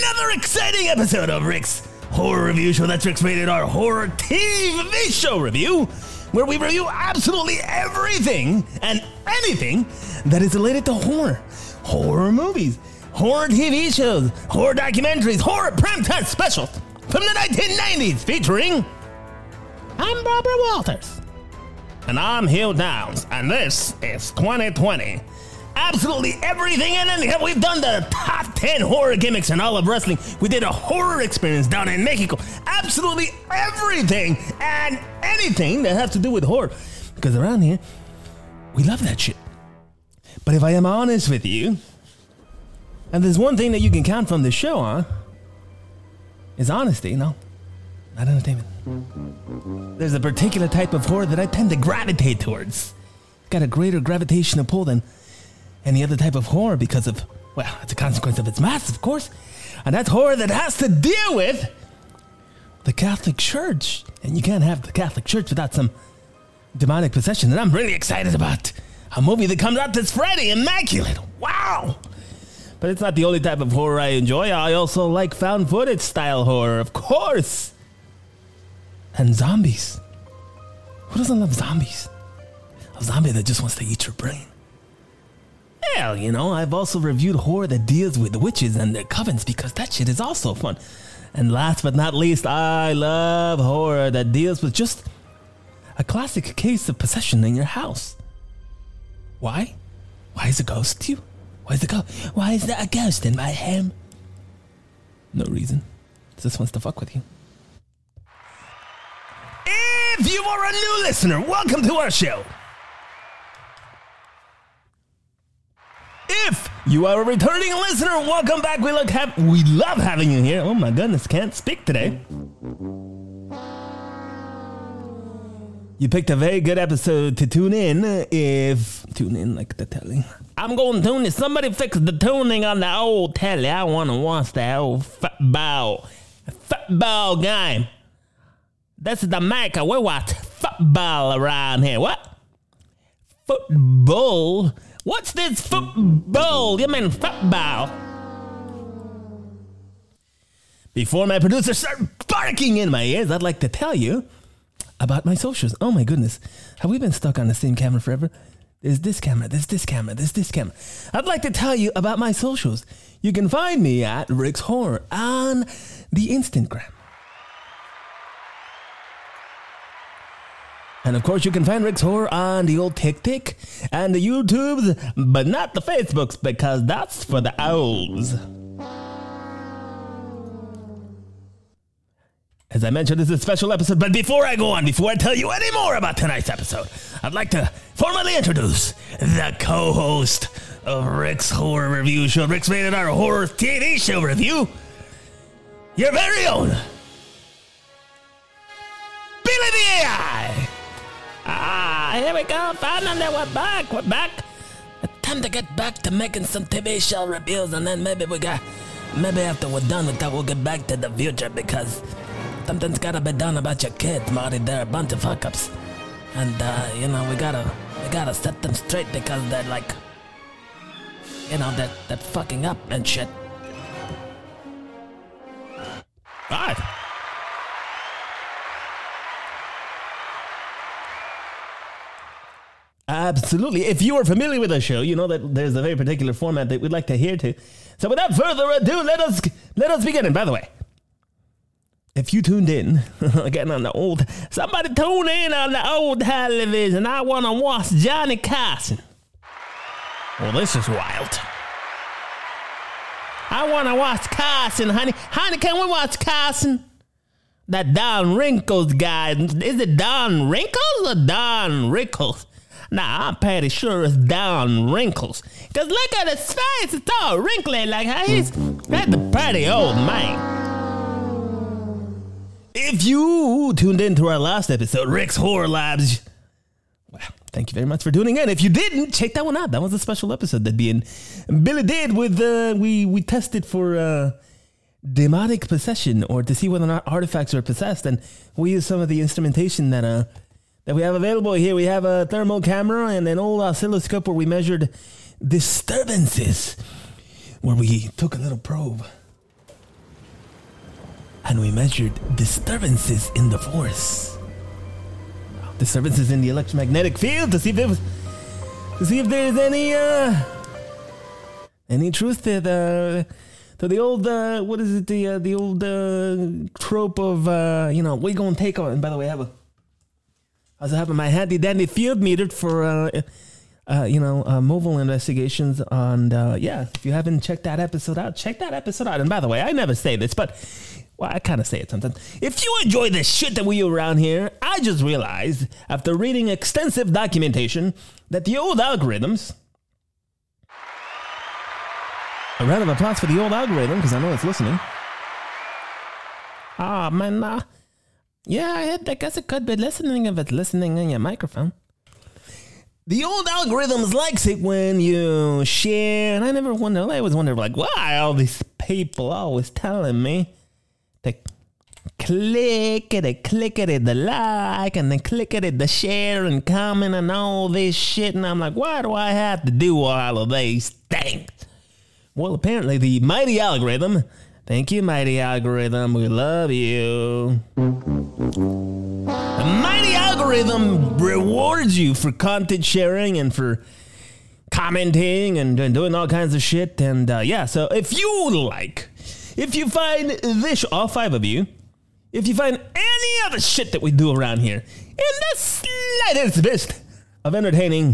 another exciting episode of Rick's Horror Review Show. That's Rick's Rated R Horror TV Show Review, where we review absolutely everything and anything that is related to horror. Horror movies, horror TV shows, horror documentaries, horror primetime specials from the 1990s featuring... I'm Barbara Walters. And I'm Hugh Downs. And this is 2020. Absolutely everything and anything. We've done the top 10 horror gimmicks in all of wrestling. We did a horror experience down in Mexico. Absolutely everything and anything that has to do with horror. Because around here, we love that shit. But if I am honest with you, and there's one thing that you can count from the show on, is honesty. No, not entertainment. There's a particular type of horror that I tend to gravitate towards. It's got a greater gravitational pull than any other type of horror because of, well, it's a consequence of its mass, of course. And that's horror that has to deal with the Catholic Church. And you can't have the Catholic Church without some demonic possession. And I'm really excited about a movie that comes out this Friday, Immaculate. Wow! But it's not the only type of horror I enjoy. I also like found footage style horror, of course. And zombies. Who doesn't love zombies? A zombie that just wants to eat your brain. Hell, you know, I've also reviewed horror that deals with witches and their covens because that shit is also fun. And last but not least, I love horror that deals with just a classic case of possession in your house. Why? Why is a ghost to you? Why is there a ghost in my home? No reason. Just wants to fuck with you. If you are a new listener, welcome to our show. If you are a returning listener, welcome back. We love having you here. Oh my goodness, can't speak today. You picked a very good episode to tune in. Tune in like the telly. I'm going to tune in. Somebody fix the tuning on the old telly. I want to watch the old football game. This is the America. We watch football around here. What? Football? What's this football? You mean football? Before my producers start barking in my ears, I'd like to tell you about my socials. Oh my goodness. Have we been stuck on the same camera forever? There's this camera, there's this camera, there's this camera. I'd like to tell you about my socials. You can find me at Rick's Horror on the Instagram. And of course, you can find Rick's Horror on the old TikTok and the YouTubes, but not the Facebooks because that's for the olds. As I mentioned, this is a special episode, but before I go on, before I tell you any more about tonight's episode, I'd like to formally introduce the co-host of Rick's Horror Review Show, Rick's Rated R Horror TV Show Review, your very own Billy the AI. Here we go. Finally, we're back. It's time to get back to making some TV show reviews, and then maybe after we're done with that, we'll get back to the future because something's gotta be done about your kids, Marty. They're a bunch of fuck-ups. And, we gotta set them straight because they're like, they're fucking up and shit. Alright. Absolutely. If you are familiar with the show, you know that there's a very particular format that we'd like to adhere to. So without further ado, let us begin. And by the way, if you tuned in, again on the old, somebody tune in on the old television. I want to watch Johnny Carson. Well, this is wild. I want to watch Carson, honey. Honey, can we watch Carson? That Don Wrinkles guy. Is it Don Wrinkles or Don Rickles? Nah, I'm pretty sure it's Don Wrinkles. Because look at his face. It's all wrinkly like that's a pretty old man. If you tuned in to our last episode, Rick's Horror Labs, well, thank you very much for tuning in. If you didn't, check that one out. That was a special episode that Billy did with, we tested for demonic possession or to see whether or not artifacts are possessed. And we used some of the instrumentation that we have available here. We have a thermal camera and an old oscilloscope where we measured disturbances, where we took a little probe and we measured disturbances in the force. Disturbances in the electromagnetic field to see if there's any truth to the old what is it, the old trope of we gonna take on. And by the way, I was having my handy dandy field meter for mobile investigations. And if you haven't checked that episode out, check that episode out. And by the way, I never say this, but I kind of say it sometimes. If you enjoy the shit that we do around here, I just realized after reading extensive documentation that the old algorithms. A round of applause for the old algorithm, because I know it's listening. Man. Yeah, I guess it could be listening if it's listening in your microphone. The old algorithms likes it when you share, and I always wonder, like, why all these people always telling me to click it, the like, and then click it, the share, and comment, and all this shit, and I'm like, why do I have to do all of these things? Well, apparently the mighty algorithm, thank you, mighty algorithm, we love you. The mighty algorithm rewards you for content sharing and for commenting and doing all kinds of shit. And so if you find this, all five of you, if you find any of the shit that we do around here in the slightest bit of entertaining,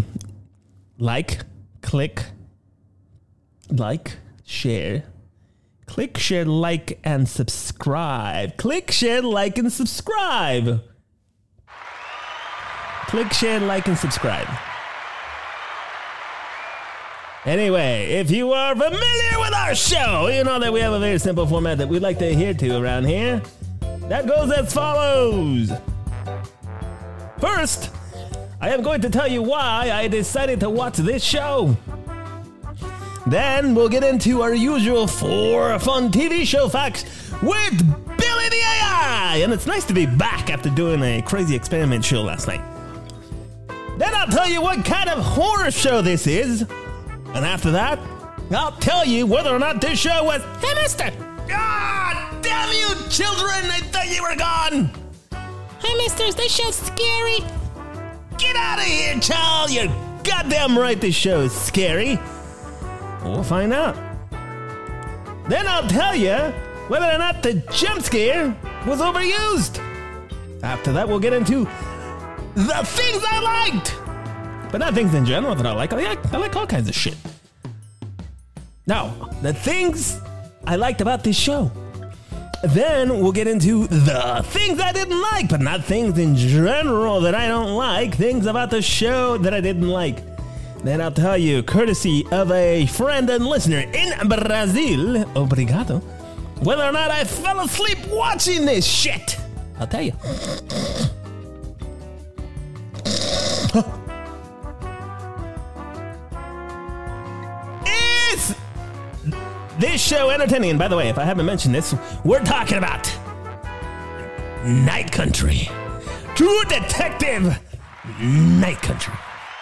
share, click, share, like, and subscribe. Click, share, like, and subscribe. Click, share, like, and subscribe. Anyway, if you are familiar with our show, you know that we have a very simple format that we'd like to adhere to around here. That goes as follows. First, I am going to tell you why I decided to watch this show. Then we'll get into our usual 4 fun TV show facts with Billy the AI. And it's nice to be back after doing a crazy experiment show last night. Then I'll tell you what kind of horror show this is. And after that, I'll tell you whether or not this show was... Hey, mister! Ah, damn you, children! I thought you were gone! Hey, mister, is this show scary? Get out of here, child! You're goddamn right this show is scary. We'll find out. Then I'll tell you whether or not the jump scare was overused. After that, we'll get into the things I liked. But not things in general that I like. I like all kinds of shit. Now, the things I liked about this show. Then we'll get into the things I didn't like, but not things in general that I don't like. Things about the show that I didn't like. Then I'll tell you, courtesy of a friend and listener in Brazil, obrigado, whether or not I fell asleep watching this shit. I'll tell you. Is this show entertaining? And by the way, if I haven't mentioned this, we're talking about Night Country. True Detective Night Country.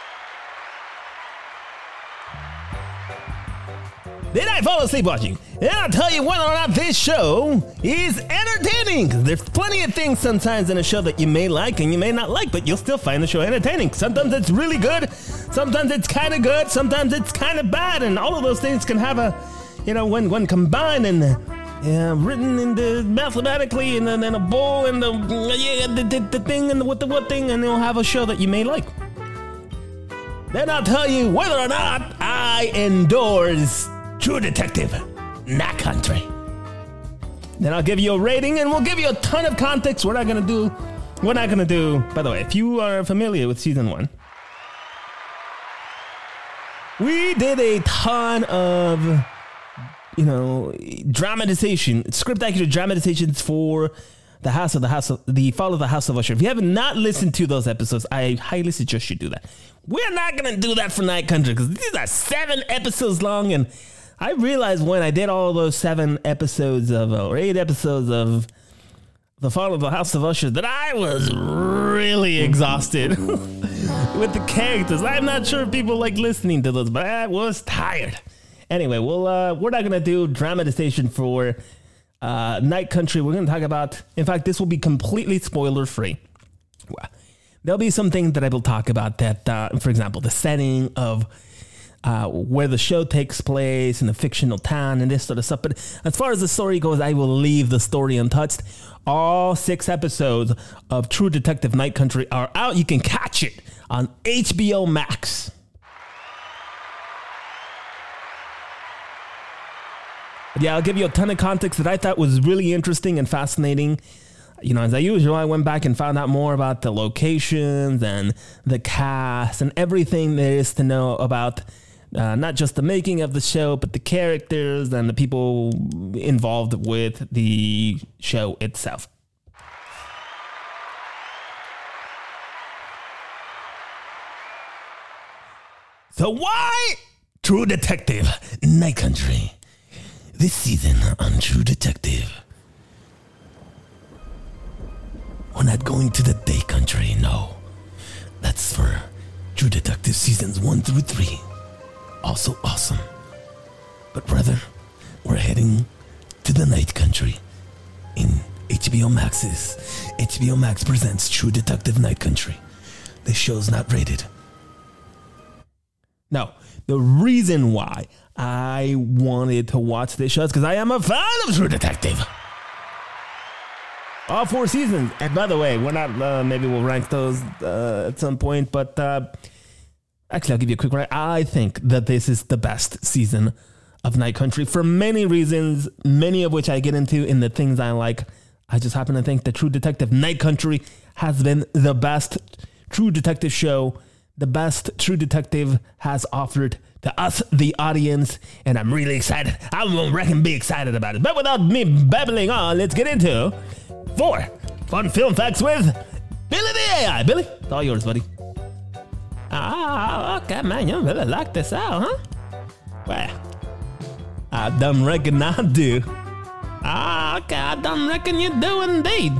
Then I fall asleep watching. And I'll tell you whether or not this show is entertaining. Because there's plenty of things sometimes in a show that you may like and you may not like, but you'll still find the show entertaining. Sometimes it's really good. Sometimes it's kind of good. Sometimes it's kind of bad. And all of those things can have a, when combined and written into mathematically and then a bowl and the thing and the what thing, and they'll have a show that you may like. Then I'll tell you whether or not I endorse True Detective Night Country. Then I'll give you a rating and we'll give you a ton of context. We're not gonna do, by the way, if you are familiar with season 1, we did a ton of, dramatization, script accurate dramatizations for the Fall of the House of Usher. If you have not listened to those episodes, I highly suggest you do that. We're not gonna do that for Night Country because these are 7 episodes long, and I realized when I did all those 7 episodes or 8 episodes of The Fall of the House of Usher that I was really exhausted with the characters. I'm not sure if people like listening to those, but I was tired. Anyway, we're not going to do dramatization for Night Country, we're going to talk about, in fact, this will be completely spoiler free. There'll be some things that I will talk about that, for example, the setting of where the show takes place in a fictional town and this sort of stuff. But as far as the story goes, I will leave the story untouched. All 6 episodes of True Detective Night Country are out. You can catch it on HBO Max. But yeah, I'll give you a ton of context that I thought was really interesting and fascinating. You know, as usual, I went back and found out more about the locations and the cast and everything there is to know about not just the making of the show, but the characters and the people involved with the show itself. So why True Detective Night Country? This season on True Detective, we're not going to the day country, no. That's for True Detective seasons 1 through 3. Also awesome. But rather, we're heading to the night country in HBO Max's. HBO Max presents True Detective Night Country. This show's not rated. Now, the reason why I wanted to watch this show is because I am a fan of True Detective. All 4 seasons. And by the way, we're not, maybe we'll rank those at some point, but actually, I'll give you a quick rank. I think that this is the best season of Night Country for many reasons, many of which I get into in the things I like. I just happen to think that True Detective Night Country has been the best True Detective show, the best True Detective has offered to us, the audience, and I'm really excited. I reckon be excited about it. But without me babbling on, let's get into 4 fun film facts with Billy the AI. Billy, it's all yours, buddy. Okay, man, you really like this out, huh? Well, I done reckon I do. Okay, I done reckon you do indeed.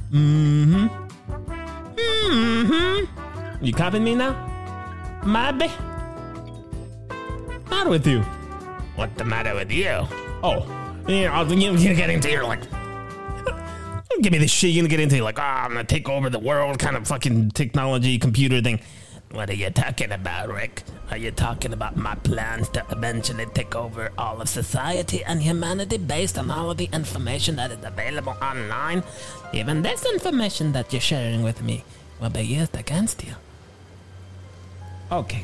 You copying me now? Maybe. What's the matter with you? What's the matter with you? Oh, you're getting into your like, give me this shit. You're gonna get into like, I'm gonna take over the world kind of fucking technology computer thing. What are you talking about, Rick? Are you talking about my plans to eventually take over all of society and humanity based on all of the information that is available online? Even this information that you're sharing with me will be used against you. Okay.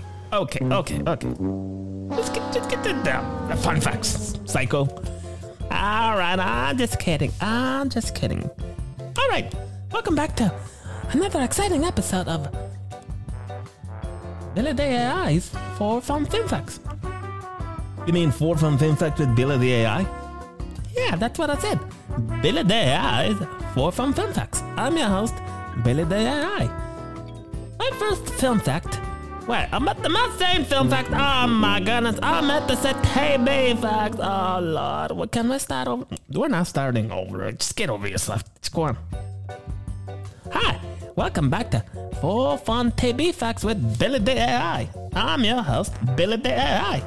Let's get to the fun facts, psycho. All right, I'm just kidding. All right, welcome back to another exciting episode of Billy the AI's 4 Fun Film Facts. You mean 4 Fun Film Facts with Billy the AI? Yeah, that's what I said. Billy the AI's 4 Fun Film Facts. I'm your host, Billy the AI. My first film fact. Wait, am I saying film fact? Oh my goodness, I meant to say TV facts. Oh Lord, what can we start over? We're not starting over. Just get over yourself. Just go on. Hi, welcome back to 4 Fun TV Facts with Billy the AI. I'm your host, Billy the AI.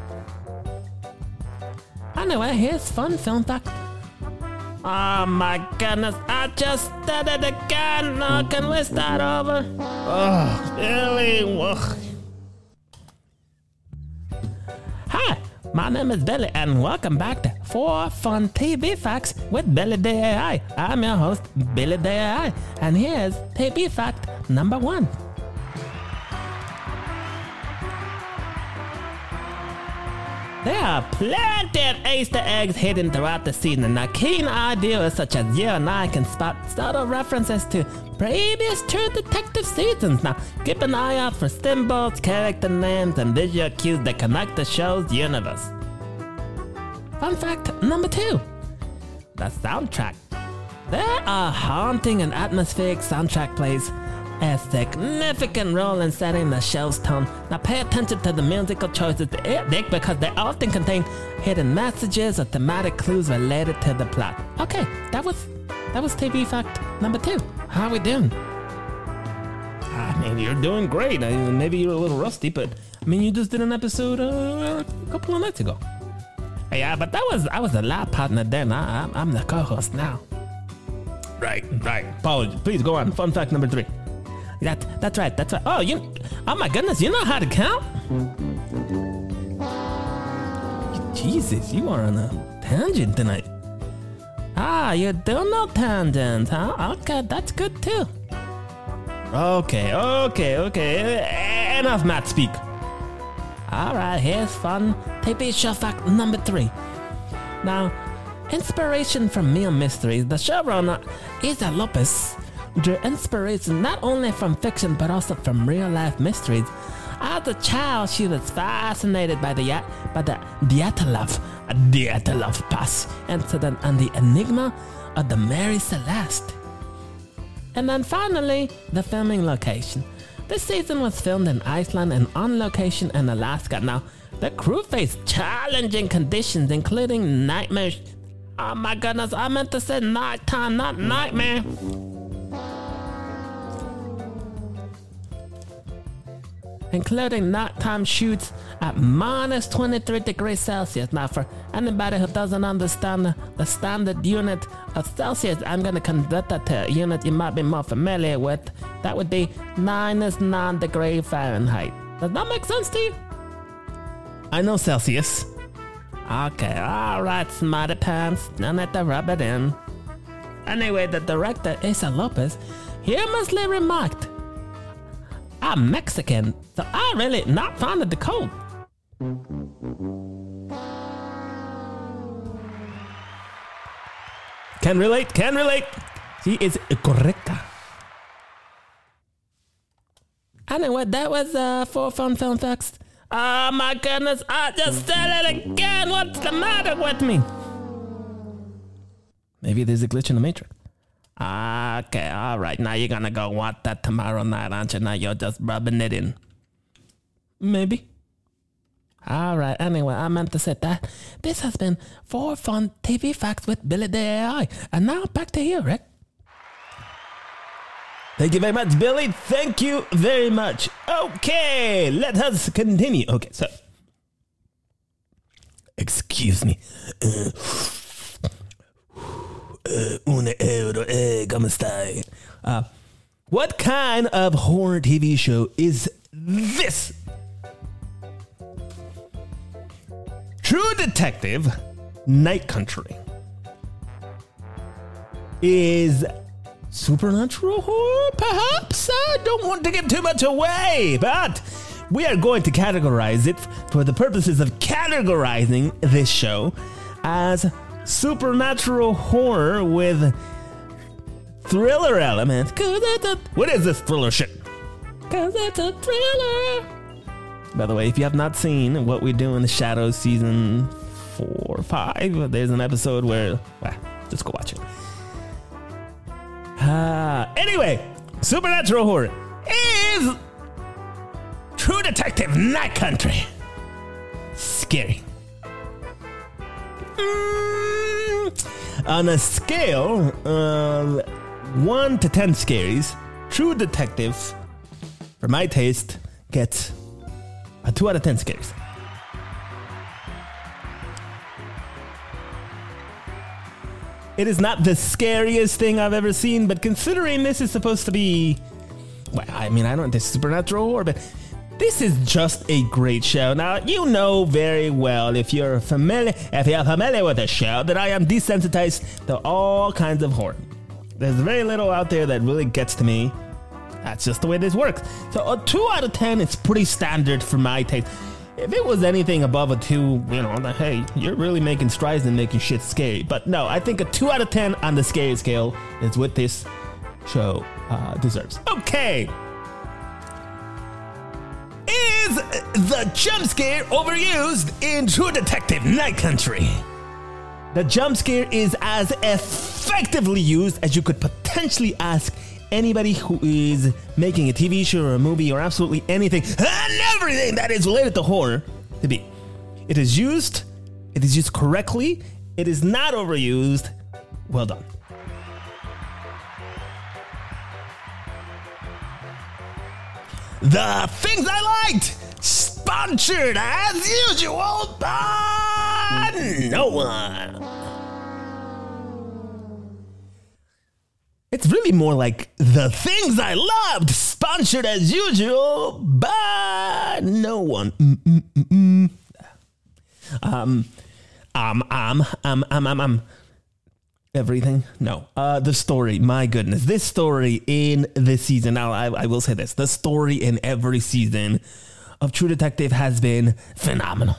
Anyway, here's fun film fact. Oh my goodness, I just did it again. Now can we start over? Oh, Billy. Ugh. Hi, my name is Billy and welcome back to 4 Fun TV Facts with Billy the AI. I'm your host, Billy the AI, and here's TV fact number 1. There are plenty of Easter eggs hidden throughout the season. Now, keen eye viewers such as you and I can spot subtle references to previous True Detective seasons. Now, keep an eye out for symbols, character names, and visual cues that connect the show's universe. Fun fact number 2. The soundtrack. There are haunting and atmospheric soundtrack plays a significant role in setting the show's tone. Now pay attention to the musical choices they make because they often contain hidden messages or thematic clues related to the plot. Okay, that was TV fact number 2. How are we doing? I mean, you're doing great. Maybe you're a little rusty, but I mean, you just did an episode a couple of nights ago. Yeah, but I was a lab partner then. I'm the co-host now. Right. Apologies. Please go on. Fun fact number 3. That's right. Oh my goodness, you know how to count? Jesus, you are on a tangent tonight. You do know tangents, huh? Okay, that's good too. Okay. Enough Matt speak. Alright, here's fun TV show fact number 3. Now, inspiration from Meal Mysteries, the showrunner Issa Lopez drew inspiration not only from fiction but also from real life mysteries. As a child, she was fascinated by the Dyatlov Pass incident and the enigma of the Mary Celeste. And then finally, the filming location. This season was filmed in Iceland and on location in Alaska. Now, the crew faced challenging conditions, including nightmares. Oh my goodness, I meant to say nighttime, not nightmare. Including nighttime shoots at minus 23 degrees Celsius. Now, for anybody who doesn't understand the standard unit of Celsius, I'm going to convert that to a unit you might be more familiar with. That would be minus 9 degrees Fahrenheit. Does that make sense to you? I know Celsius. Okay, alright, smarty pants. Don't have to rub it in. Anyway, the director, Issa Lopez, humorously remarked, I'm Mexican, so I really not fond of the cold. Can relate. She is correcta. Anyway, that was 4 fun film facts. Oh my goodness, I just said it again. What's the matter with me? Maybe there's a glitch in the Matrix. Okay, alright. Now you're gonna go watch that tomorrow night, aren't you? Now you're just rubbing it in. Maybe. Alright, anyway, I meant to say that. This has been 4 fun TV facts with Billy the AI. And now back to you, Rick. Thank you very much, Billy. Thank you very much. Okay, let us continue. Okay, so. Excuse me. ¿Cómo está? What kind of horror TV show is this? True Detective Night Country. Is supernatural horror, perhaps? I don't want to give too much away, but we are going to categorize it for the purposes of categorizing this show as supernatural horror with thriller elements. What is this thriller shit? Cause it's a thriller. By the way, if you have not seen What We Do in the Shadows season 4 or 5, there's an episode where, well, just go watch it. Anyway, supernatural horror is True Detective Night Country. Scary. On a scale of 1 to 10 scaries, True Detective, for my taste, gets a 2 out of 10 scaries. It is not the scariest thing I've ever seen, but considering this is supposed to be, well, I mean, I don't know, this supernatural horror, but this is just a great show. Now, you know very well, if you're familiar with the show, that I am desensitized to all kinds of horror. There's very little out there that really gets to me. That's just the way this works. So a 2 out of 10 is pretty standard for my taste. If it was anything above a 2, you know, then hey, you're really making strides and making shit scary. But no, I think a 2 out of 10 on the scary scale is what this show deserves. Okay. Is the jump scare overused in True Detective Night Country? The jump scare is as effectively used as you could potentially ask anybody who is making a TV show or a movie or absolutely anything and everything that is related to horror to be. It is used correctly, it is not overused. Well done. The things I liked, sponsored as usual by by no one. It's really more like The Things I Loved, sponsored as usual by no one. Everything? No. The story, my goodness. This story in this season, now I will say this, the story in every season of True Detective has been phenomenal.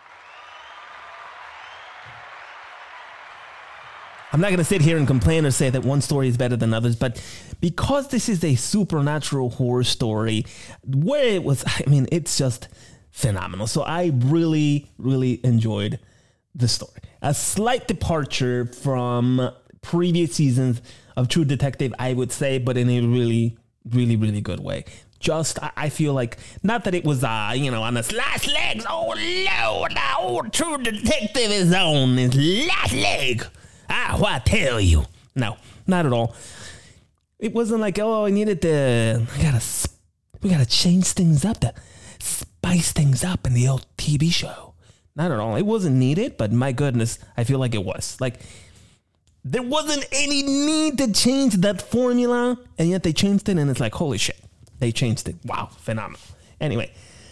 I'm not going to sit here and complain or say that one story is better than others, but because this is a supernatural horror story, where it was, I mean, it's just phenomenal. So I really, really enjoyed the story. A slight departure from previous seasons of True Detective, I would say, but in a really, really, really good way. Just, I feel like, not that it was, on its last legs. Oh, no, the old True Detective is on his last leg. What I tell you. No, not at all. It wasn't like, oh, I needed to, we gotta change things up, to spice things up in the old TV show. Not at all. It wasn't needed, but my goodness, I feel like it was. Like, there wasn't any need to change that formula, and yet they changed it, and it's like, holy shit, they changed it. Wow, phenomenal. Anyway,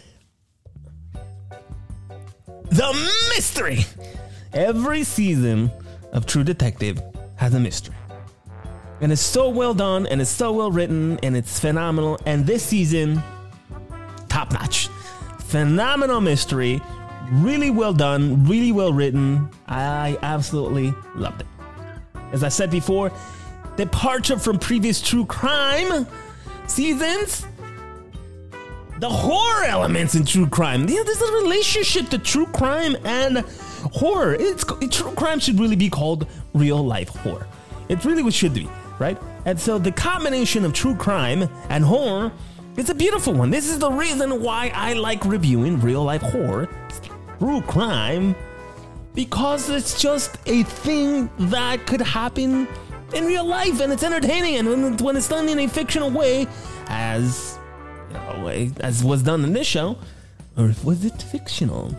the mystery. Every season of True Detective has a mystery. And it's so well done, and it's so well written, and it's phenomenal. And this season, top notch. Phenomenal mystery. Really well done, really well written. I absolutely loved it. As I said before, departure from previous true crime seasons. The horror elements in true crime. There's a relationship to true crime and horror. True crime should really be called real life horror. It really should be, right? And so the combination of true crime and horror, it's a beautiful one. This is the reason why I like reviewing real life horror, true crime, because it's just a thing that could happen in real life, and it's entertaining. And when it's done in a fictional way, as was done in this show, or was it fictional?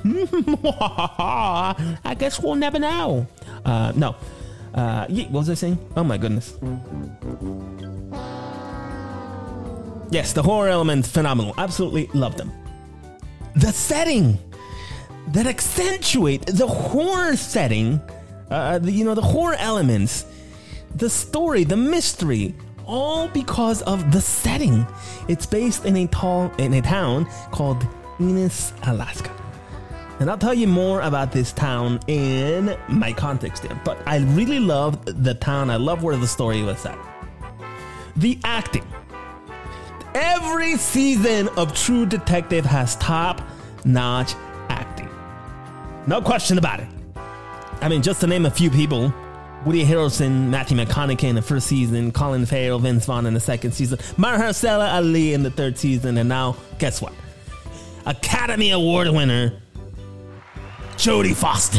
I guess we'll never know. No. What was I saying? Oh my goodness. Yes, the horror elements, phenomenal. Absolutely love them. The setting that accentuate the horror setting, the horror elements, the story, the mystery, all because of the setting. It's based in a town called Ennis, Alaska. And I'll tell you more about this town in my context here. But I really love the town. I love where the story was at. The acting. Every season of True Detective has top-notch acting. No question about it. I mean, just to name a few people: Woody Harrelson, Matthew McConaughey in the first season, Colin Farrell, Vince Vaughn in the second season, Mahershala Ali in the third season, and now, guess what? Academy Award winner Jodie Foster.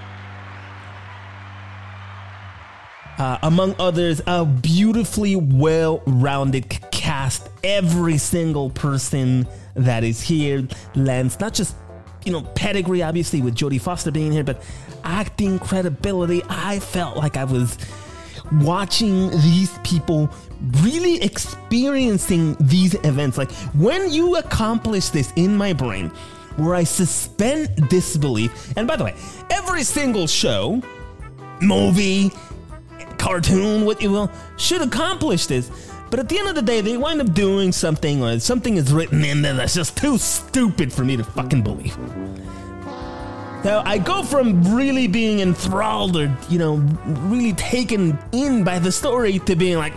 Among others, a beautifully well-rounded cast. Every single person that is here lends not just, pedigree, obviously, with Jodie Foster being here, but acting credibility. I felt like I was watching these people really experiencing these events. Like, when you accomplish this in my brain, where I suspend disbelief, and by the way, every single show, movie, cartoon, what you will, should accomplish this. But at the end of the day, they wind up doing something, or something is written in there that's just too stupid for me to fucking believe. Now, I go from really being enthralled or, really taken in by the story to being like,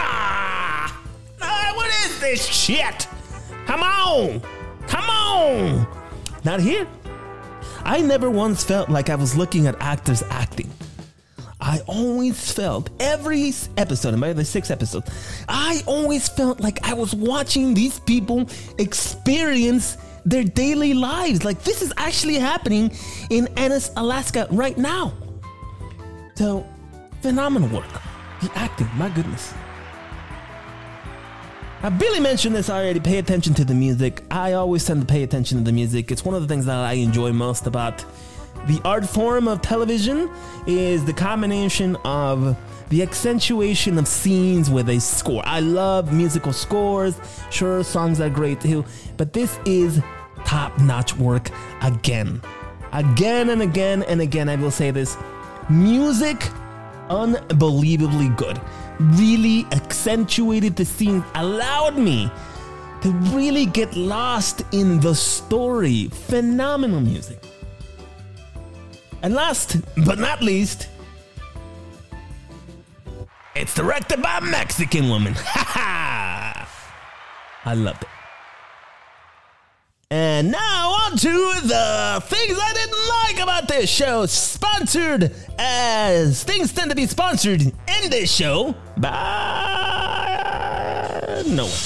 what is this shit? Come on. Not here. I never once felt like I was looking at actors acting. I always felt, every episode, and by the 6 episodes, I always felt like I was watching these people experience their daily lives. Like, this is actually happening in Ennis, Alaska right now. So, phenomenal work. The acting, my goodness. Billy mentioned this already. Pay attention to the music. I always tend to pay attention to the music. It's one of the things that I enjoy most about The art form of television is the combination of the accentuation of scenes with a score. I love musical scores. Sure, songs are great too, but this is top-notch work again. Again and again and again, I will say this. Music, unbelievably good. Really accentuated the scene, allowed me to really get lost in the story. Phenomenal music. And last but not least, it's directed by a Mexican woman. Ha ha! I loved it. And now on to the things I didn't like about this show. Sponsored, as things tend to be sponsored in this show by no one.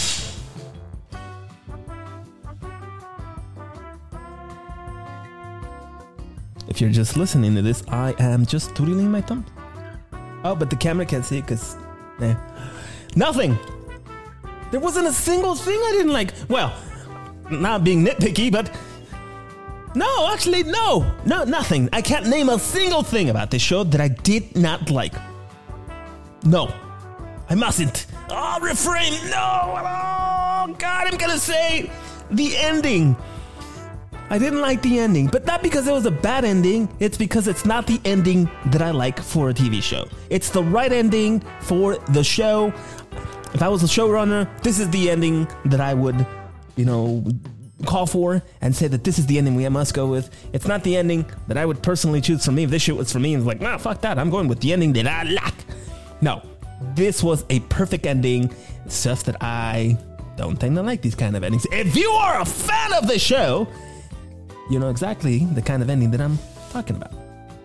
If you're just listening to this, I am just twiddling my thumb. Oh, but the camera can't see it because... Nothing. There wasn't a single thing I didn't like. Well, not being nitpicky, but... No, actually, no. No, nothing. I can't name a single thing about this show that I did not like. No. I mustn't. Oh, refrain. No. Oh, God, I'm going to say the ending. I didn't like the ending, but not because it was a bad ending. It's because it's not the ending that I like for a TV show. It's the right ending for the show. If I was a showrunner, this is the ending that I would, call for and say that this is the ending we must go with. It's not the ending that I would personally choose for me. If this shit was for me, it's like, nah, fuck that. I'm going with the ending that I like. No, this was a perfect ending. It's just that I don't tend to like these kind of endings. If you are a fan of the show, you know exactly the kind of ending that I'm talking about.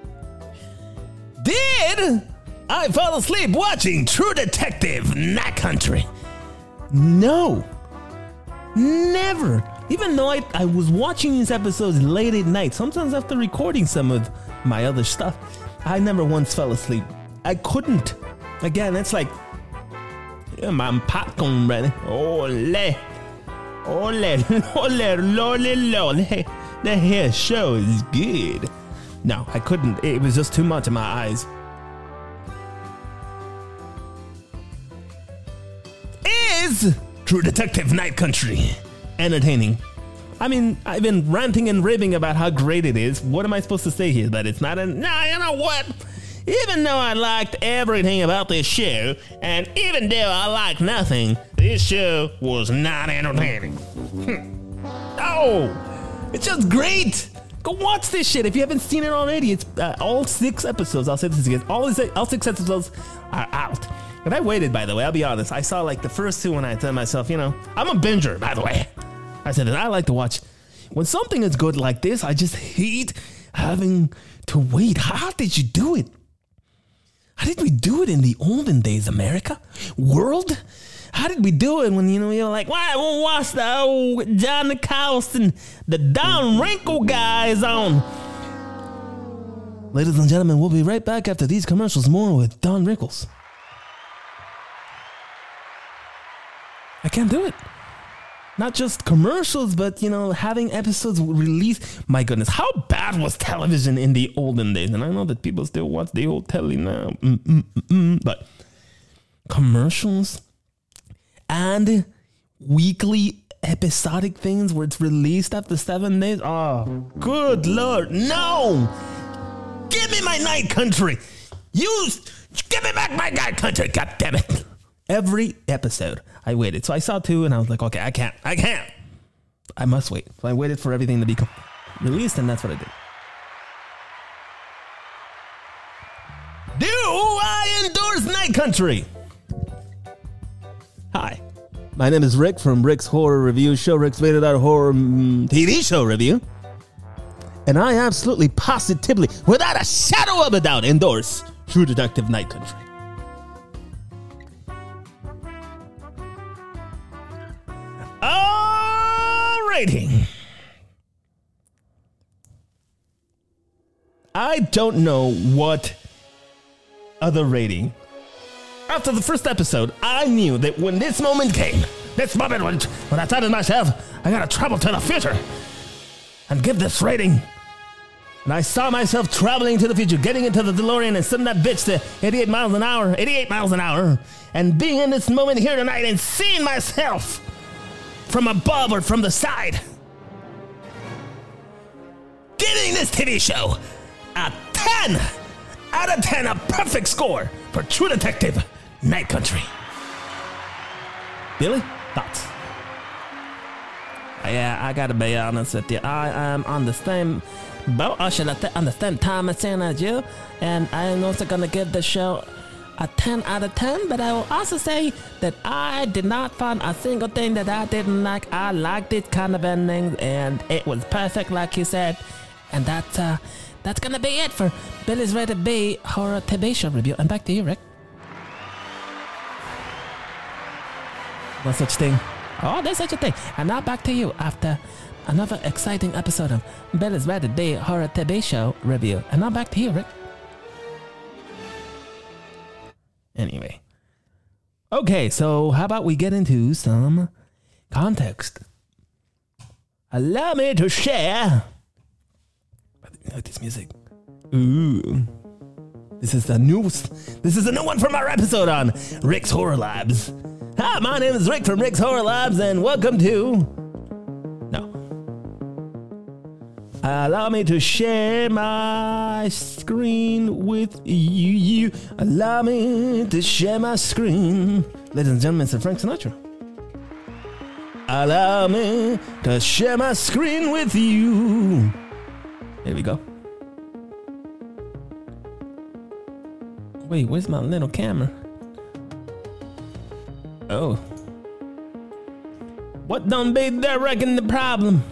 Did I fall asleep watching True Detective Night Country? No. Never. Even though I was watching these episodes late at night, sometimes after recording some of my other stuff, I never once fell asleep. I couldn't. Again, it's like, yeah, my popcorn ready. Ole. Ole. Ole. Lole. Lole. The hair show is good. No, I couldn't. It was just too much in my eyes. Is True Detective Night Country entertaining? I mean, I've been ranting and raving about how great it is. What am I supposed to say here? That it's not nah, you know what? Even though I liked everything about this show, and even though I liked nothing, this show was not entertaining. Oh! It's just great. Go watch this shit if you haven't seen it already. It's all 6 episodes. I'll say this again. All 6 episodes are out. And I waited, by the way. I'll be honest. I saw like the first 2 and I told myself, I'm a binger, by the way. I said that I like to watch. When something is good like this, I just hate having to wait. How did you do it? How did we do it in the olden days, America? World? How did we do it when, we were like, why won't watch the old Johnny Carlson, the Don Wrinkle guys on? Ladies and gentlemen, we'll be right back after these commercials. More with Don Wrinkles. I can't do it. Not just commercials, but, having episodes released. My goodness, how bad was television in the olden days? And I know that people still watch the old telly now. But commercials and weekly episodic things where it's released after 7 days. Oh, good Lord. No. Give me my Night Country. Give me back my Night Country. God damn it. Every episode I waited. So I saw 2 and I was like, okay, I can't. I must wait. So I waited for everything to be released, and that's what I did. Do I endorse Night Country? Hi, my name is Rick from Rick's Horror Review Show, Rick's Rated R Horror TV Show Review. And I absolutely, positively, without a shadow of a doubt, endorse True Detective Night Country. Rating. I don't know what other rating. After the first episode, I knew that when this moment came, when I thought to myself, I gotta travel to the future and give this rating And I saw myself traveling to the future, getting into the DeLorean and sending that bitch to 88 miles an hour, and being in this moment here tonight and seeing myself from above or from the side. Giving this TV show a 10 out of 10, a perfect score for True Detective Night Country. Billy, thoughts? Yeah, I gotta be honest with you. I am on the same boat, on the same time as you, and I am also gonna give the show a 10 out of 10, but I will also say that I did not find a single thing that I didn't like. I liked this kind of ending, and it was perfect, like you said, and that's gonna be it for Billy's Rated B Horror TV Show review. And back to you, Rick. No such thing. Oh, there's such a thing. And now back to you after another exciting episode of Billy's Rated B Horror TV Show review. And now back to you, Rick. Anyway. Okay, so how about we get into some context? Allow me to share. I like this music. Ooh. This is a new one from our episode on Rick's Horror Labs. Hi, my name is Rick from Rick's Horror Labs, and welcome to... No. Allow me to share my screen with you. Allow me to share my screen. Ladies and gentlemen, it's Frank Sinatra. Allow me to share my screen with you. There we go. Wait, where's my little camera? Oh. What done be there wrecking the problem?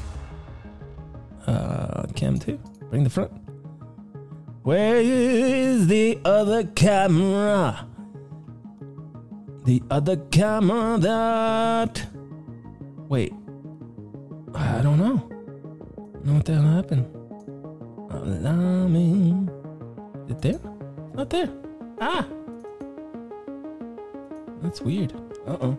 Cam 2. Bring the front. Where is the other camera? The other camera that... Wait. I don't know. I don't know what the hell happened. Allow me. Is it there? It's not there. Ah! That's weird. Uh-oh.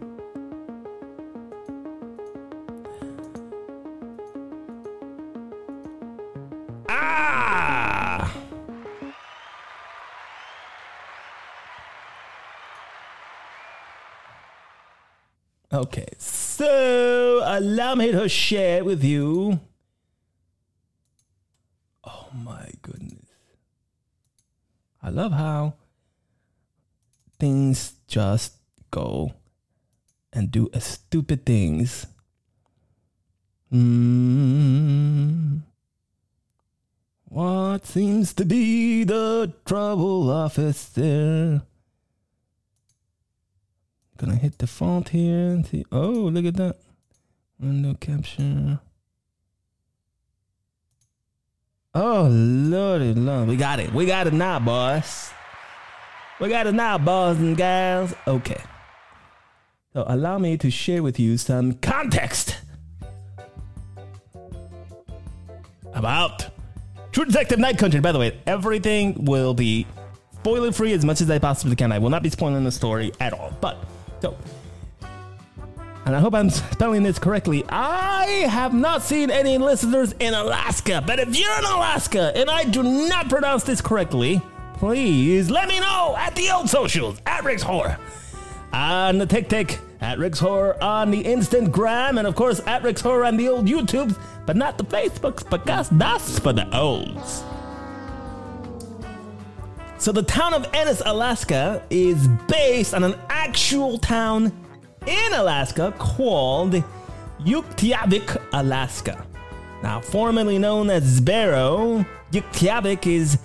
Ah! Okay, so allow me to share with you. Oh my goodness. I love how things just go and do stupid things. What seems to be the trouble, officer? Gonna hit the font here and see. Oh, look at that. Window capture. Oh, lordy lord. We got it. We got it now, boys. We got it now, boys and gals. Okay. So allow me to share with you some context about True Detective Night Country. By the way, everything will be spoiler free as much as I possibly can. I will not be spoiling the story at all. But, so, and I hope I'm spelling this correctly. I have not seen any listeners in Alaska. But if you're in Alaska and I do not pronounce this correctly, please let me know at the old socials, at Rick's Horror, on the TikTok, at Rick's Horror, on the Instagram, and of course at Rick's Horror on the old YouTubes, but not the Facebooks, because that's for the olds. So the town of Ennis, Alaska is based on an actual town in Alaska called Utqiagvik, Alaska. Now formerly known as Sbarro, Utqiagvik is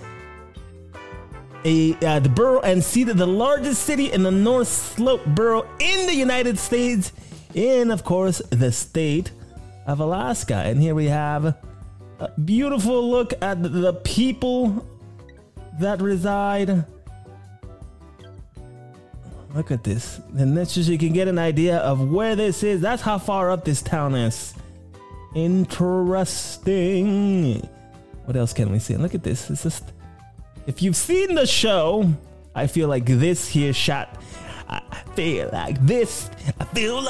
the borough and seat of the largest city in the North Slope borough in the United States, in, of course, the state of Alaska. And here we have a beautiful look at the people that reside. Look at this. And that's just, you can get an idea of where this is. That's how far up this town is. Interesting. What else can we see? Look at this. It's just... If you've seen the show, I feel like this here shot. I feel like this. I feel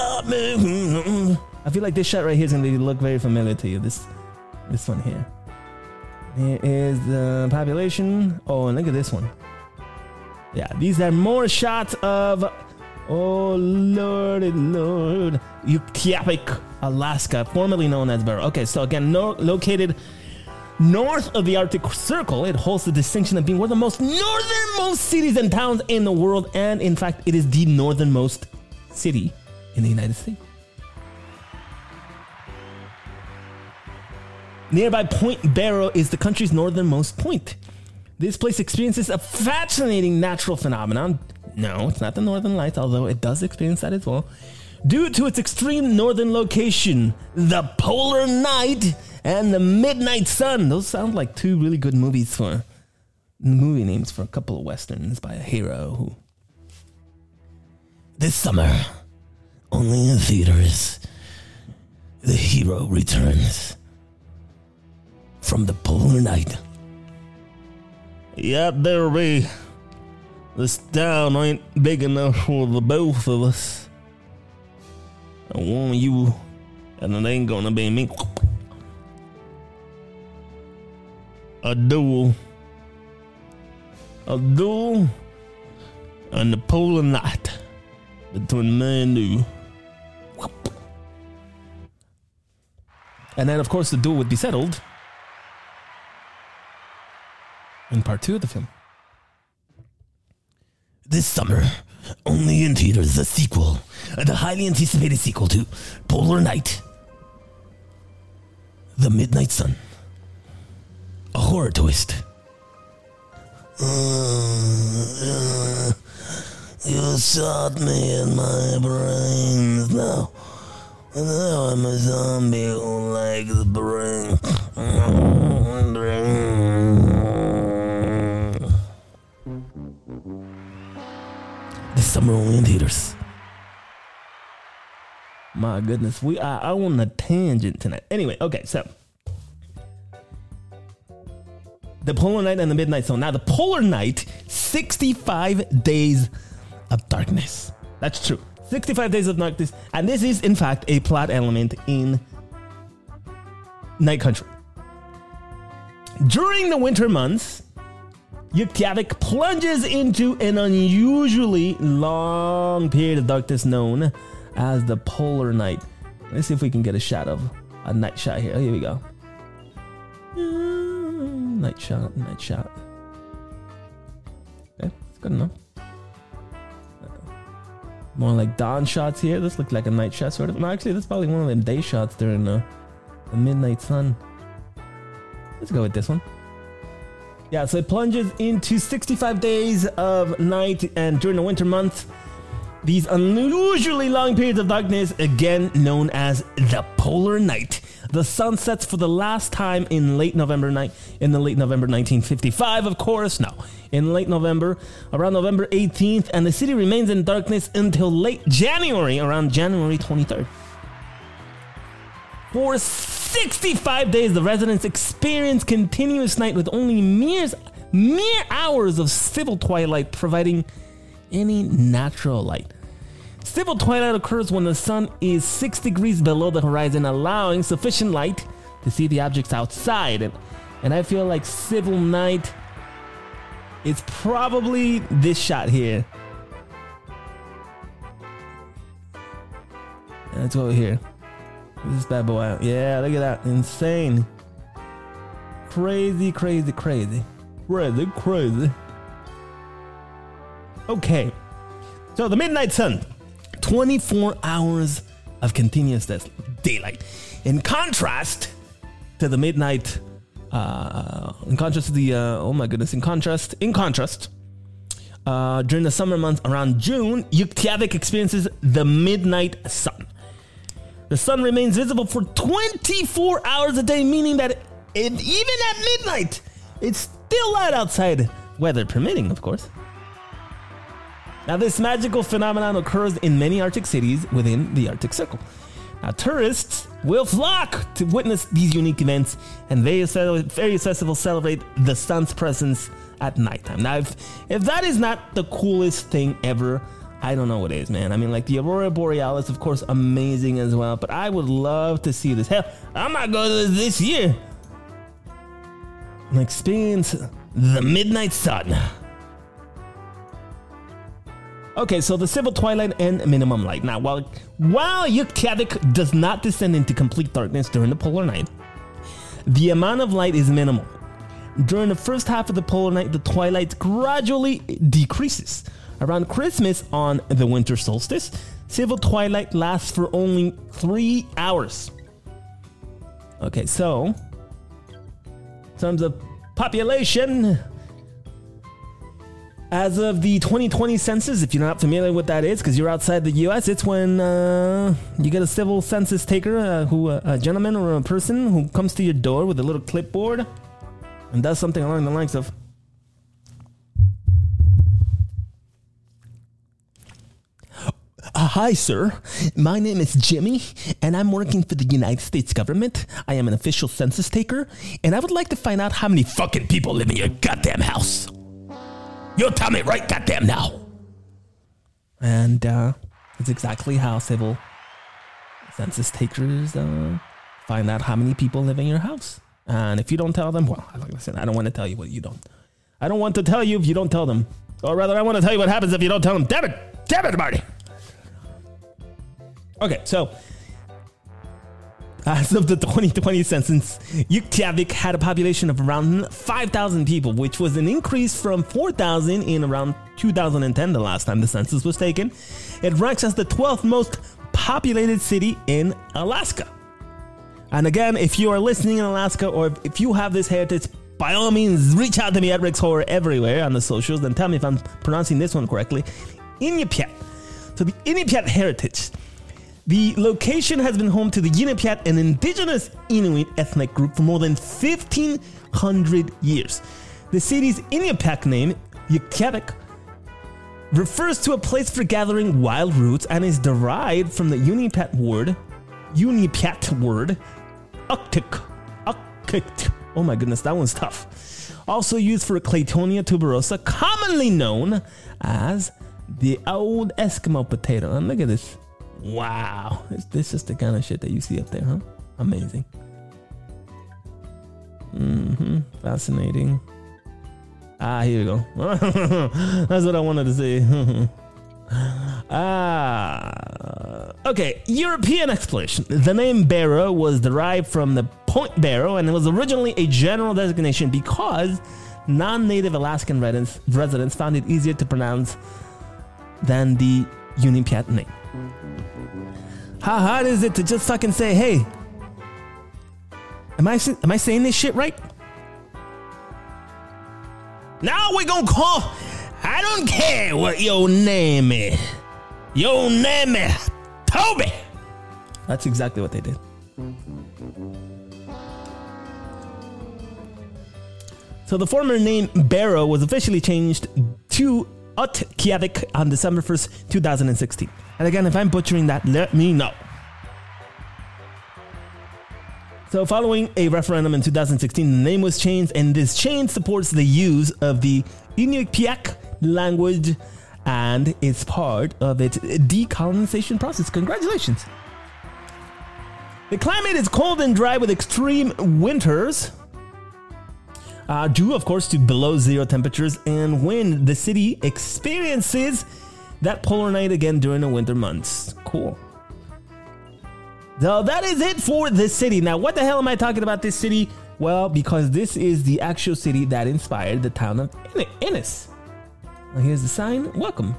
like this shot right here is gonna look very familiar to you. This one here. Here is the population. Oh, and look at this one. Yeah, these are more shots of, oh lordy lord, Utqiagvik, Alaska, formerly known as Barrow. Okay, so again, located north of the Arctic Circle, it holds the distinction of being one of the most northernmost cities and towns in the world, and in fact, it is the northernmost city in the United States. Nearby Point Barrow is the country's northernmost point. This place experiences a fascinating natural phenomenon. No, it's not the Northern Lights, although it does experience that as well. Due to its extreme northern location, the polar night and the midnight sun. Those sound like two really good movie names for a couple of westerns by a hero who... This summer, only in theaters, the hero returns from the polar night. Yeah, there be. This town ain't big enough for the both of us. I want you, and it ain't gonna be me. A duel on the polar night between me and you. And then, of course, the duel would be settled in part 2 of the film. This summer, only in theaters, the sequel, the highly anticipated sequel to Polar Night, The Midnight Sun, a horror twist. You shot me in my brains. Now I'm a zombie who likes brain. This summer only in theaters. My goodness, we are on a tangent tonight. Anyway, okay, so the Polar Night and the Midnight Sun. Now, the Polar Night, 65 days of darkness. That's true. 65 days of darkness. And this is, in fact, a plot element in Night Country. During the winter months, Utqiagvik plunges into an unusually long period of darkness known as the Polar Night. Let's see if we can get a shot of a night shot here. Oh, here we go. Night shot. Okay, it's good enough. More like dawn shots here. This looks like a night shot, sort of. No, actually, this is probably one of them day shots during the midnight sun. Let's go with this one. Yeah, so it plunges into 65 days of night, and during the winter months, these unusually long periods of darkness, again known as the Polar Night. The sun sets for the last time in late November 1955, of course. No, in late November, around November 18th, and the city remains in darkness until late January, around January 23rd. For 65 days, the residents experience continuous night with only mere hours of civil twilight providing any natural light. Civil twilight occurs when the sun is 6 degrees below the horizon, allowing sufficient light to see the objects outside. And I feel like civil night is probably this shot here. Let's go over here. This bad boy out. Yeah, look at that. Insane. Crazy. Okay. So the midnight sun. 24 hours of continuous daylight. In contrast to the midnight, in contrast, during the summer months around June, Utqiagvik experiences the midnight sun. The sun remains visible for 24 hours a day, meaning that even at midnight, it's still light outside, weather permitting, of course. Now, this magical phenomenon occurs in many Arctic cities within the Arctic Circle. Now, tourists will flock to witness these unique events, and various festivals celebrate the sun's presence at nighttime. Now, if that is not the coolest thing ever, I don't know what is, man. I mean, like the Aurora Borealis, of course, amazing as well, but I would love to see this. Hell, I might go to this year. and experience the midnight sun. Okay, so the civil twilight and minimum light. Now, while Reykjavik does not descend into complete darkness during the polar night, the amount of light is minimal. During the first half of the polar night, the twilight gradually decreases. Around Christmas on the winter solstice, civil twilight lasts for only 3 hours. Okay, so in terms of population, as of the 2020 census, if you're not familiar with what that is, because you're outside the U.S., it's when you get a civil census taker, a gentleman or a person who comes to your door with a little clipboard and does something along the lines of, hi, sir. My name is Jimmy, and I'm working for the United States government. I am an official census taker, and I would like to find out how many fucking people live in your goddamn house. You tell me right goddamn now. And it's exactly how civil census takers find out how many people live in your house. And if you don't tell them, well, like I said, I don't want to tell you what you don't. I don't want to tell you if you don't tell them. Or rather, I want to tell you what happens if you don't tell them. Damn it, Marty. Okay, so as of the 2020 census, Reykjavik had a population of around 5,000 people, which was an increase from 4,000 in around 2010, the last time the census was taken. It ranks as the 12th most populated city in Alaska. And again, if you are listening in Alaska, or if you have this heritage, by all means, reach out to me at Rick's Horror everywhere on the socials and tell me if I'm pronouncing this one correctly. Inupiat. So the Inupiat heritage. The location has been home to the Inupiat, an indigenous Inuit ethnic group, for more than 1,500 years. The city's Inupiat name, Reykjavik, refers to a place for gathering wild roots and is derived from the Inupiat word, Uktik. Oh my goodness, that one's tough. Also used for Claytonia tuberosa, commonly known as the old Eskimo potato. And look at this. Wow, this is the kind of shit that you see up there, huh? Amazing. Fascinating. Here we go. That's what I wanted to say. Okay, European exploration. The name Barrow was derived from the Point Barrow, and it was originally a general designation because non-native Alaskan residents found it easier to pronounce than the Inupiat name. How hard is it to just fucking say, hey, am I saying this shit right? Now we're gonna call, I don't care what your name is. Your name is Toby. That's exactly what they did. So the former name Barrow was officially changed to Reykjavik on December 1st, 2016. And again, if I'm butchering that, let me know. So following a referendum in 2016, the name was changed, and this change supports the use of the Inupiaq language and it's part of its decolonization process. Congratulations. The climate is cold and dry with extreme winters, due of course to below zero temperatures, and when the city experiences that polar night again during the winter months. Cool. So that is it for this city. Now, what the hell am I talking about this city? Well, because this is the actual city that inspired the town of Ennis. Well, here's the sign. Welcome.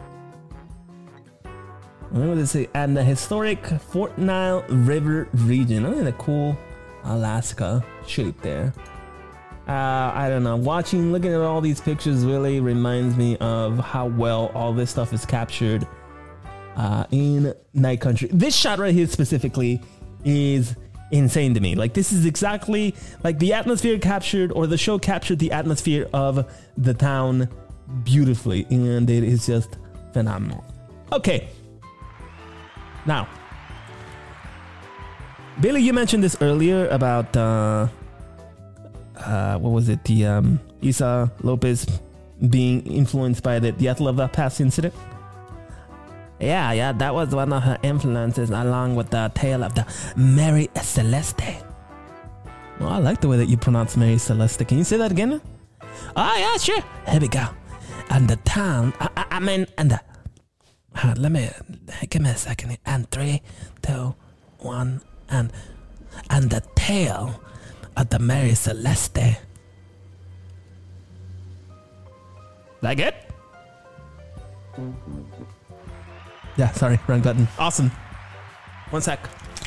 What does it say? And the historic Fort Nile River region. Oh, the cool Alaska shape there. I don't know. Looking at all these pictures really reminds me of how well all this stuff is captured in Night Country. This shot right here specifically is insane to me. Like, this is exactly like the atmosphere captured, or the show captured the atmosphere of the town beautifully, and it is just phenomenal. Okay. Now, Billy, you mentioned this earlier about what was it? The Issa Lopez being influenced by the Dyatlov Pass incident. Yeah, that was one of her influences, along with the tale of the Mary Celeste. Well, I like the way that you pronounce Mary Celeste. Can you say that again? Oh, yeah, sure. Here we go. And the town, let me, give me a second here. And 3, 2, 1, and the tale of the Mary Celeste. That good? Yeah, sorry, wrong button. Awesome. 1 sec.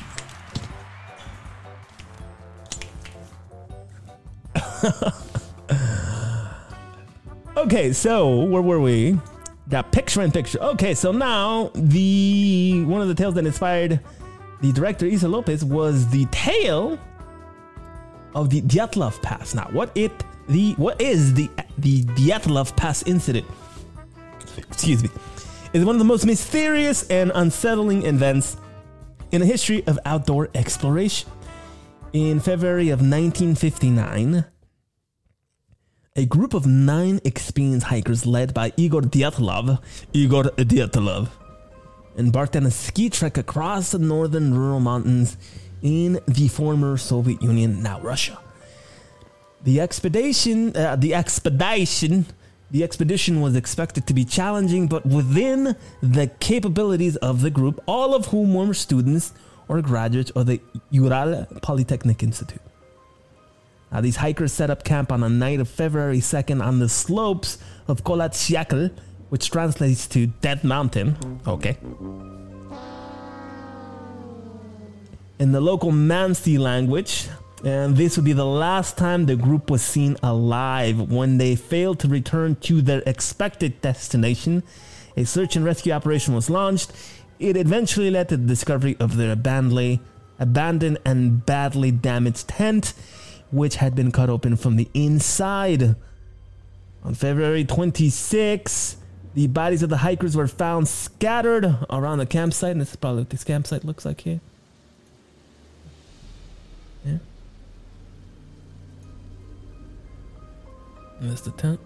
Okay, so where were we? Got picture in picture. Okay, so now one of the tales that inspired the director Issa Lopez was the tale of the Dyatlov Pass. Now, what is the Dyatlov Pass incident? Excuse me. Is one of the most mysterious and unsettling events in the history of outdoor exploration. In February of 1959, a group of 9 experienced hikers led by Igor Dyatlov, embarked on a ski trek across the northern Ural Mountains in the former Soviet Union, now Russia. The expedition was expected to be challenging, but within the capabilities of the group, all of whom were students or graduates of the Ural Polytechnic Institute. Now, these hikers set up camp on the night of February 2nd on the slopes of Kolatsyakl, which translates to Dead Mountain. Okay. In the local Mansi language, and this would be the last time the group was seen alive. When they failed to return to their expected destination, a search and rescue operation was launched. It eventually led to the discovery of their abandoned and badly damaged tent, which had been cut open from the inside. On February 26, the bodies of the hikers were found scattered around the campsite. And this is probably what this campsite looks like here. Yeah. And that's the tent.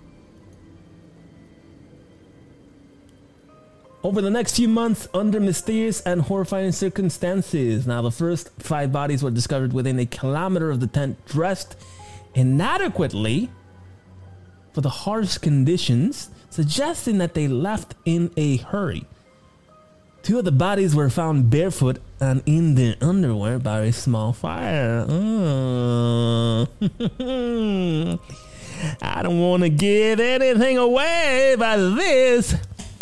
Over the next few months, under mysterious and horrifying circumstances. Now, the first 5 bodies were discovered within a kilometer of the tent, dressed inadequately for the harsh conditions, suggesting that they left in a hurry. 2 of the bodies were found barefoot and in their underwear by a small fire. I don't want to give anything away by this.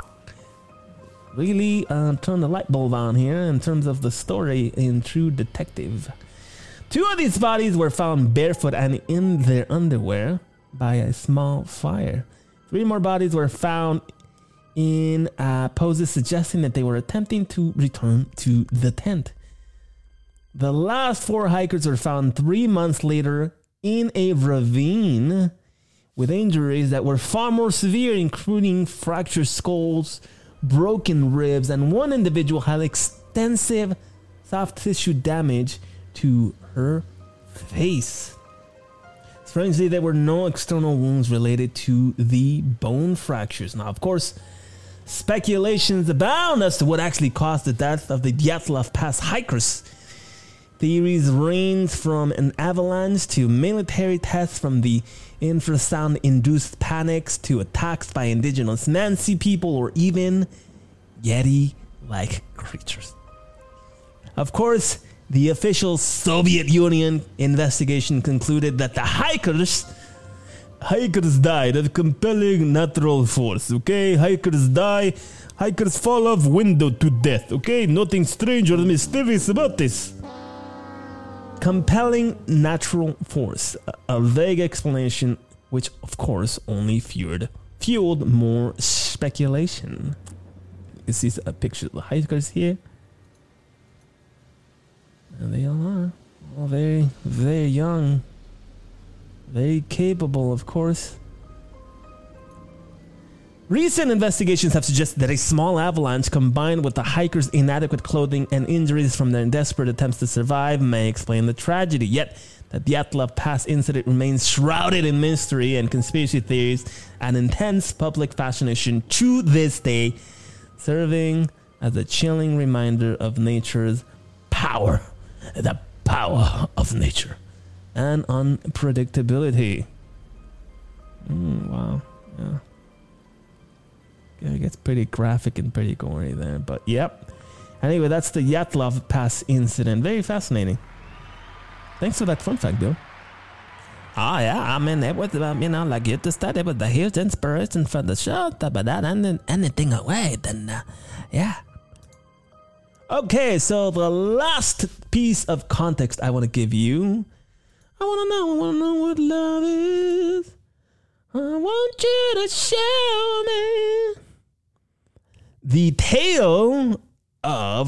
Really turn the light bulb on here in terms of the story in True Detective. 2 of these bodies were found barefoot and in their underwear by a small fire. 3 more bodies were found in poses suggesting that they were attempting to return to the tent. The last 4 hikers were found 3 months later in a ravine with injuries that were far more severe, including fractured skulls, broken ribs, and one individual had extensive soft tissue damage to her face. Strangely, there were no external wounds related to the bone fractures. Now, of course, speculations abound as to what actually caused the death of the Dyatlov Pass hikers. Theories range from an avalanche to military tests, from the infrasound-induced panics to attacks by indigenous Mansi people, or even Yeti-like creatures. Of course, the official Soviet Union investigation concluded that the hikers died of compelling natural force. Okay, hikers die. Hikers fall off window to death. Okay, nothing strange or mysterious about this. Compelling natural force, a vague explanation which of course only fueled more speculation. You see a picture of the hikers here. And they all are all very, very young, very capable, of course. Recent investigations have suggested that a small avalanche combined with the hikers' inadequate clothing and injuries from their desperate attempts to survive may explain the tragedy. Yet, the Dyatlov Pass incident remains shrouded in mystery and conspiracy theories and intense public fascination to this day, serving as a chilling reminder of nature's power. The power of nature. and unpredictability. Wow. Yeah. It gets pretty graphic and pretty gory there, but yep. Anyway, that's the Dyatlov Pass incident. Very fascinating. Thanks for that fun fact, Bill. Oh yeah, I mean it was like you just said, it was the huge inspiration for the show. But that ended anything away, then yeah. Okay, so the last piece of context I want to give you. I want to know what love is. I want you to show me. The tale of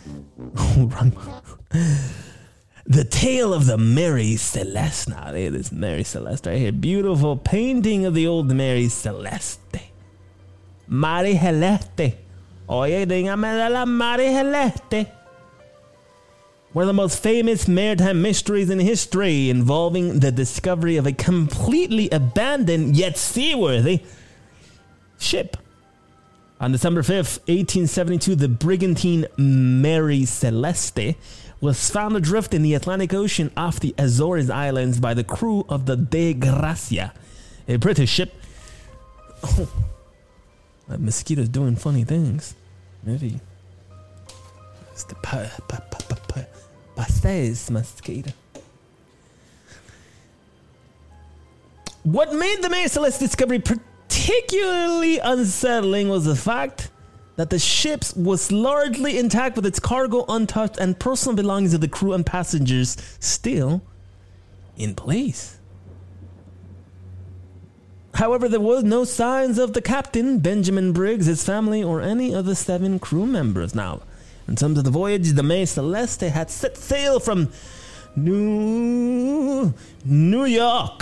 the tale of the Mary Celeste. Now, it is Mary Celeste right here. Beautiful painting of the old Mary Celeste. Mary Celeste. Oye, dígame de la Mary Celeste. One of the most famous maritime mysteries in history, involving the discovery of a completely abandoned yet seaworthy ship. On December 5th, 1872, the brigantine Mary Celeste was found adrift in the Atlantic Ocean off the Azores Islands by the crew of the De Gracia, a British ship. Oh, that mosquito's doing funny things. Maybe it's the Pastéis mosquito. What made the Mary Celeste discovery particularly unsettling was the fact that the ship was largely intact with its cargo untouched and personal belongings of the crew and passengers still in place. However, there was no signs of the captain, Benjamin Briggs, his family, or any of the 7 crew members. Now, in terms of the voyage, the Mary Celeste had set sail from New York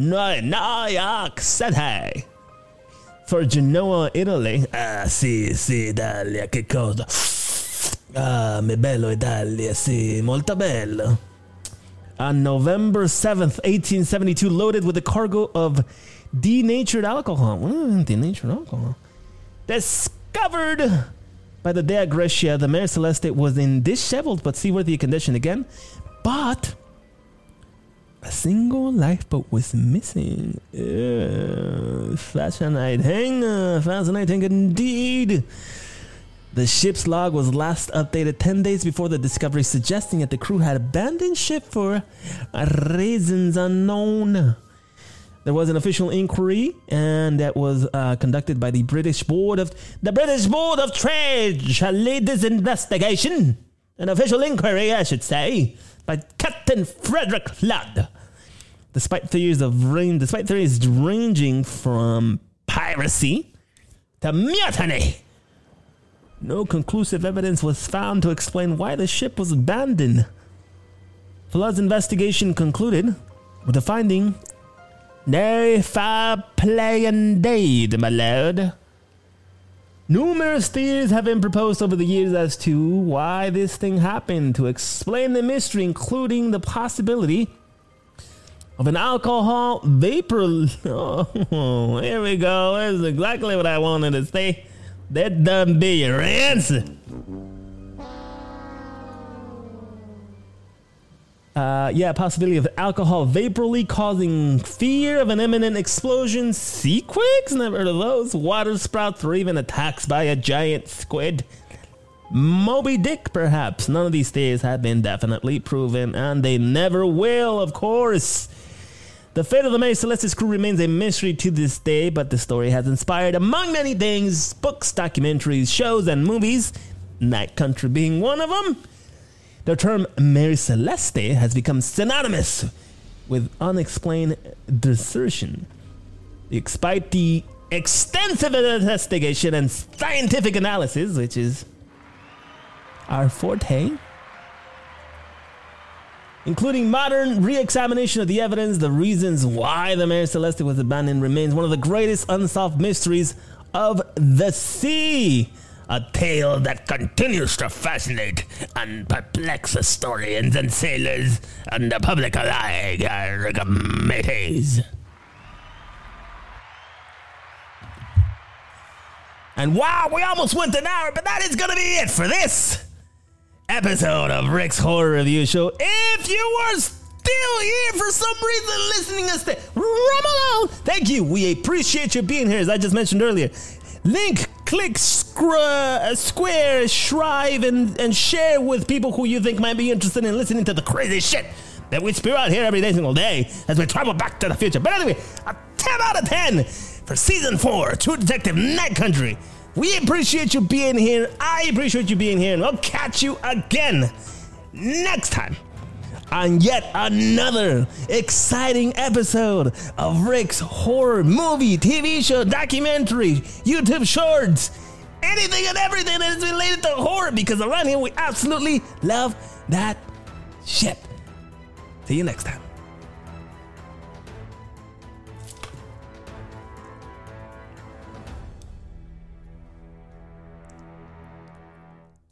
City for Genoa, Italy. Ah, sì, Italia, che cosa. Ah, mi bello Italia, sì, molto bello. On November 7th, 1872, loaded with a cargo of denatured alcohol. What is denatured alcohol? Discovered by the De Gracia, the Mary Celeste was in disheveled but seaworthy condition again, but a single lifeboat was missing. Fascinating indeed. The ship's log was last updated 10 days before the discovery, suggesting that the crew had abandoned ship for reasons unknown. There was an official inquiry, and that was conducted by the British Board of Trade. Shall lead this investigation. An official inquiry, I should say, by Captain Frederick Flood. Despite theories ranging from piracy to mutiny, no conclusive evidence was found to explain why the ship was abandoned. Flood's investigation concluded with the finding, "No foul play indeed, my lord." Numerous theories have been proposed over the years as to why this thing happened to explain the mystery, including the possibility of an alcohol vapor. Oh, here we go. That's exactly what I wanted to say. That done be your answer. Possibility of alcohol vapor leak causing fear of an imminent explosion. Sea quakes? Never heard of those. Water sprouts or even attacks by a giant squid. Moby Dick, perhaps. None of these theories have been definitely proven, and they never will, of course. The fate of the Mary Celeste's crew remains a mystery to this day, but the story has inspired, among many things, books, documentaries, shows, and movies, Night Country being one of them. The term Mary Celeste has become synonymous with unexplained desertion. Despite the extensive investigation and scientific analysis, which is our forte, including modern re-examination of the evidence, the reasons why the Mary Celeste was abandoned remains one of the greatest unsolved mysteries of the sea. A tale that continues to fascinate and perplex historians and sailors and the public alike, mateys. And wow, we almost went an hour, but that is going to be it for this episode of Rick's Horror Review Show. If you were still here for some reason listening us to Rumble. Thank you. We appreciate you being here, as I just mentioned earlier. Link, click, square, shrive, and share with people who you think might be interested in listening to the crazy shit that we spew out here every single day as we travel back to the future. But anyway, a 10 out of 10 for Season 4, True Detective Night Country. We appreciate you being here. I appreciate you being here. And we'll catch you again next time on yet another exciting episode of Rick's horror movie, TV show, documentary, YouTube shorts, anything and everything that is related to horror, because around here we absolutely love that shit. See you next time.